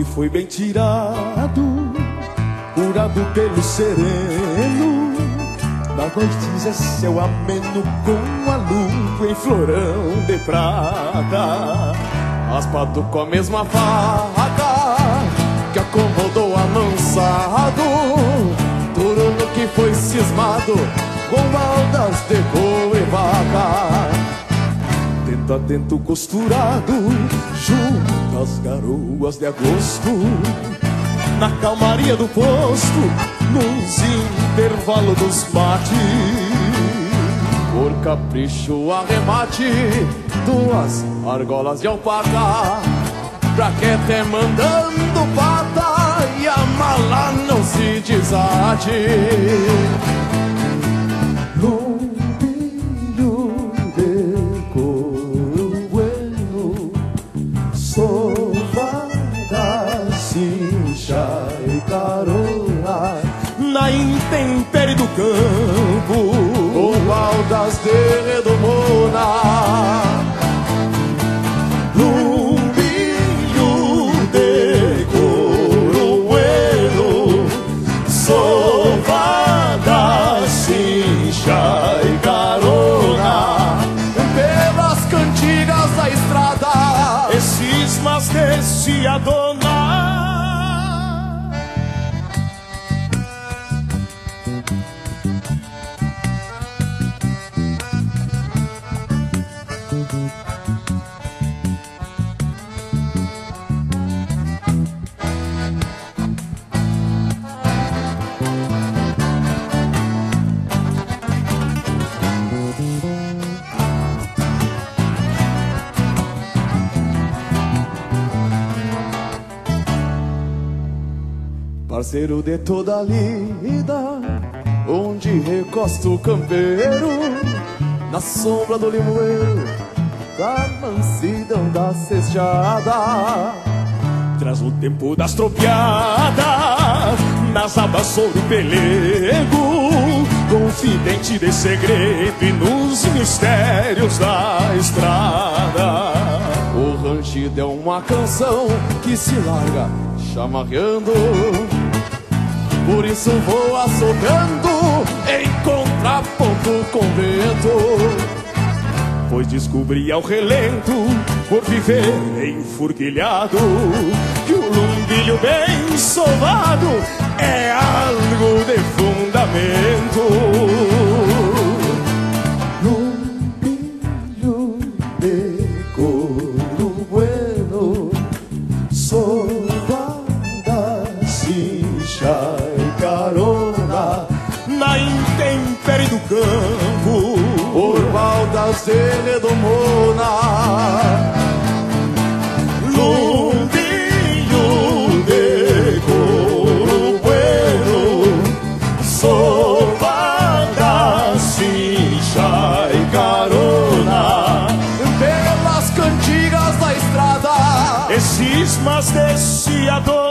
foi bem tirado, curado pelo sereno. Na noite é céu ameno com a lua em florão de prata, raspado com a mesma faca que acomodou amansado, duro no que foi cismado com baldas de boi e vaca. Tento a tento costurado junto às garoas de agosto, na calmaria do posto, nos intervalos dos mates. Por capricho arremate, duas argolas de alpaca, pra que até mandando pata e a mala não se desate. Lumbilho de couro bueno, sovada, cincha e carona, na intempérie do campo, com baldas de redomona. Lumbilho de couro bueno, sovada, cincha e carona, pelas cantigas da estrada, e cismas desse adonar. Parceiro de toda a lida, onde recosta o campeiro, na sombra do limoeiro, da mansidão da cesteada. Traz o tempo das tropiadas, nas abas sobre o pelego, confidente de segredo e nos mistérios da estrada. O ranchido é uma canção que se larga chamarreando, por isso vou assoprando em contraponto com o vento, pois descobri ao relento, por viver enfurquilhado, que o lumbilho bem sovado é algo de fundamento. Lumbilho de couro bueno, sovada, cincha e carona, na intempérie do campo, por baldas de redomona. Lumbilho de couro bueno, sovada, cincha e carona, pelas cantigas da estrada, e cismas desse ador.